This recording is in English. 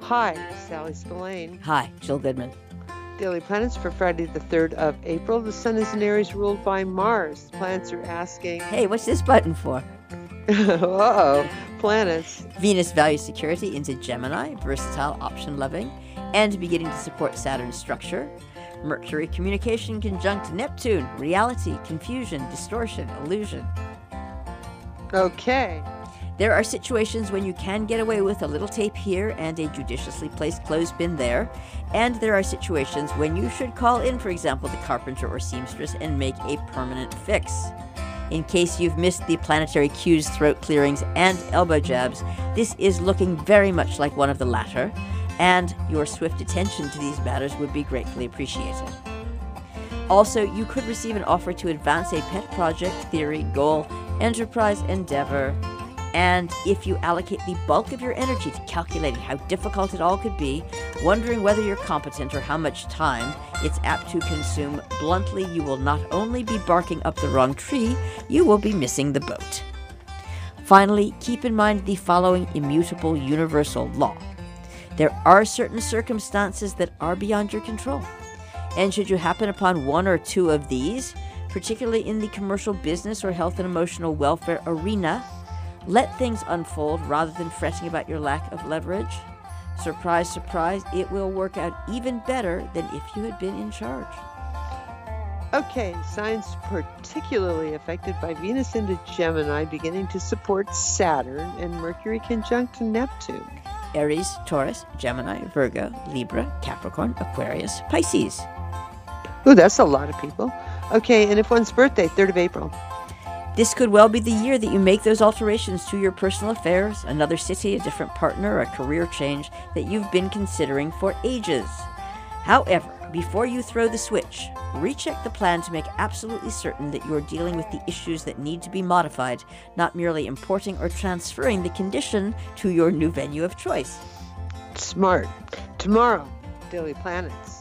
Hi, Sally Spillane. Hi, Jill Goodman. Daily Planets for Friday the 3rd of April. The Sun is in Aries ruled by Mars. Planets are asking... Hey, what's this button for? Uh-oh. Planets. Venus values security into Gemini, versatile, option-loving, and beginning to support Saturn's structure. Mercury, communication conjunct Neptune, reality, confusion, distortion, illusion. Okay. There are situations when you can get away with a little tape here and a judiciously placed clothespin there, and there are situations when you should call in, for example, the carpenter or seamstress and make a permanent fix. In case you've missed the planetary cues, throat clearings, and elbow jabs, this is looking very much like one of the latter, and your swift attention to these matters would be gratefully appreciated. Also, you could receive an offer to advance a pet project, theory, goal, enterprise, endeavor, and if you allocate the bulk of your energy to calculating how difficult it all could be, wondering whether you're competent or how much time it's apt to consume, bluntly, you will not only be barking up the wrong tree, you will be missing the boat. Finally, keep in mind the following immutable universal law. There are certain circumstances that are beyond your control. And should you happen upon one or two of these, particularly in the commercial business or health and emotional welfare arena, let things unfold rather than fretting about your lack of leverage. Surprise, surprise, it will work out even better than if you had been in charge. Okay, signs particularly affected by Venus into Gemini beginning to support Saturn and Mercury conjunct Neptune. Aries, Taurus, Gemini, Virgo, Libra, Capricorn, Aquarius, Pisces. Ooh, that's a lot of people. Okay, and if one's birthday, 3rd of April. This could well be the year that you make those alterations to your personal affairs, another city, a different partner, a career change that you've been considering for ages. However, before you throw the switch, recheck the plan to make absolutely certain that you're dealing with the issues that need to be modified, not merely importing or transferring the condition to your new venue of choice. Smart. Tomorrow, Daily Planets.